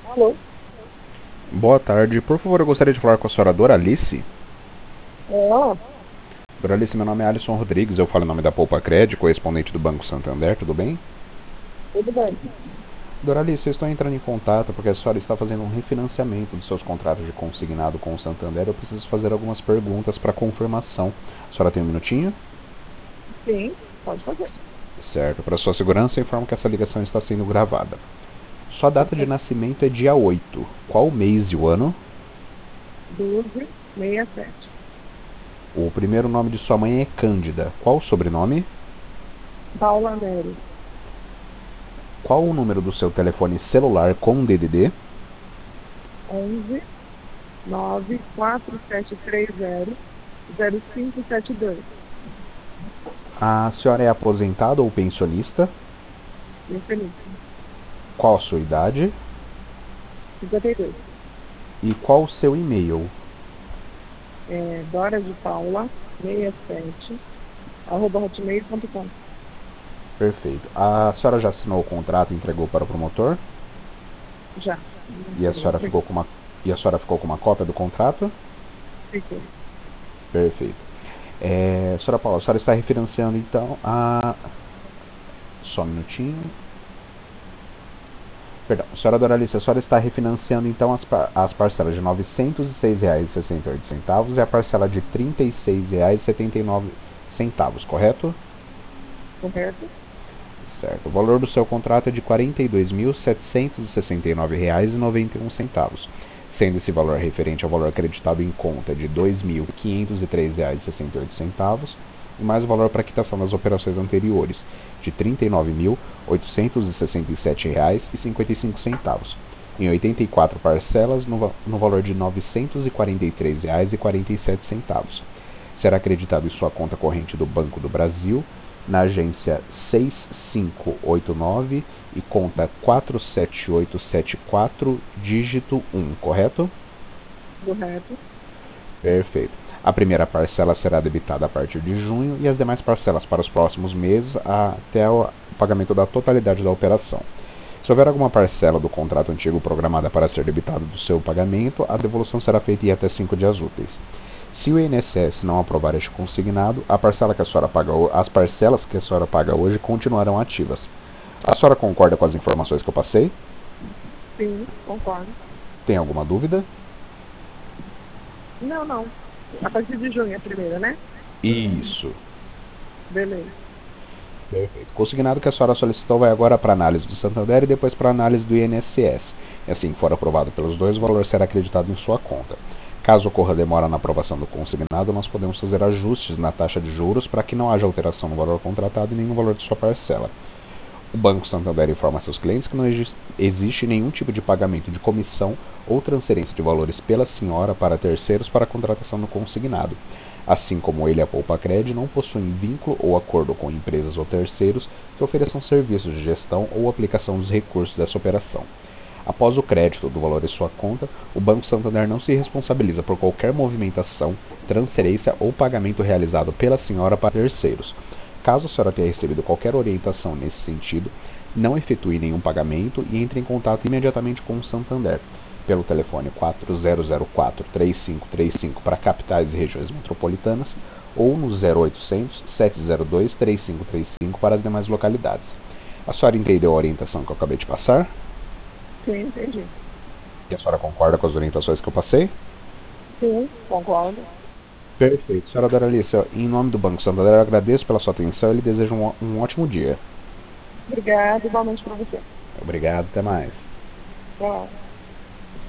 Alô? Boa tarde, por favor, eu gostaria de falar com a senhora Doralice. É ela? Doralice, meu nome é Alisson Rodrigues, eu falo em nome da Poupa Cred, correspondente do Banco Santander, tudo bem? Tudo bem. Doralice, eu estou entrando em contato porque a senhora está fazendo um refinanciamento dos seus contratos de consignado com o Santander. Eu preciso fazer algumas perguntas para confirmação. A senhora tem um minutinho? Sim, pode fazer. Certo, para sua segurança, eu informo que essa ligação está sendo gravada. Sua data de Perfeito. nascimento é dia 8. Qual o mês e o ano? 1267. O primeiro nome de sua mãe é Cândida. Qual o sobrenome? Paula Nery. Qual o número do seu telefone celular com DDD? 11 94730 0572. A senhora é aposentada ou pensionista? Pensionista. Qual a sua idade? 52. E qual o seu e-mail? Dora de Paula 67 @hotmail.com. Perfeito. A senhora já assinou o contrato e entregou para o promotor? Já. E a Já senhora ficou entreguei. com uma, e a senhora ficou com uma cópia do contrato? Fiquei. Perfeito. Senhora Paula, a senhora está refinanciando então a. Só um minutinho. Perdão, senhora Doralice, a senhora está refinanciando então as parcelas de R$ 906,68 e a parcela de R$ 36,79, correto? Correto? Certo. O valor do seu contrato é de R$ 42.769,91, sendo esse valor referente ao valor acreditado em conta de R$ 2.503,68 e mais o valor para quitação das operações anteriores de R$ 39.867,55 em 84 parcelas no valor de R$ 943,47. Será acreditado em sua conta corrente do Banco do Brasil, na agência 6589 e conta 47874, dígito 1, correto? Correto. Perfeito. A primeira parcela será debitada a partir de junho e as demais parcelas para os próximos meses até o pagamento da totalidade da operação. Se houver alguma parcela do contrato antigo programada para ser debitada do seu pagamento, a devolução será feita em até 5 dias úteis. Se o INSS não aprovar este consignado, as parcelas que a senhora paga hoje continuarão ativas. A senhora concorda com as informações que eu passei? Sim, concordo. Tem alguma dúvida? Não, não. A partir de junho é a primeira, né? Isso. Beleza. Perfeito. Consignado que a senhora solicitou vai agora para análise do Santander e depois para análise do INSS. E assim que for aprovado pelos dois, o valor será acreditado em sua conta. Caso ocorra demora na aprovação do consignado, nós podemos fazer ajustes na taxa de juros para que não haja alteração no valor contratado e nem no valor de sua parcela. O Banco Santander informa a seus clientes que não existe nenhum tipo de pagamento de comissão ou transferência de valores pela senhora para terceiros para a contratação do consignado. Assim como ele e a Poupa-Cred não possuem vínculo ou acordo com empresas ou terceiros que ofereçam serviços de gestão ou aplicação dos recursos dessa operação. Após o crédito do valor em sua conta, o Banco Santander não se responsabiliza por qualquer movimentação, transferência ou pagamento realizado pela senhora para terceiros. Caso a senhora tenha recebido qualquer orientação nesse sentido, não efetue nenhum pagamento e entre em contato imediatamente com o Santander pelo telefone 4004-3535 para capitais e regiões metropolitanas ou no 0800 702 3535 para as demais localidades. A senhora entendeu a orientação que eu acabei de passar? Sim, entendi. E a senhora concorda com as orientações que eu passei? Sim, concordo. Perfeito. Senhora Doralice, em nome do Banco Santander, eu agradeço pela sua atenção e lhe desejo um ótimo dia. Obrigada, igualmente para você. Obrigado, até mais. Tchau.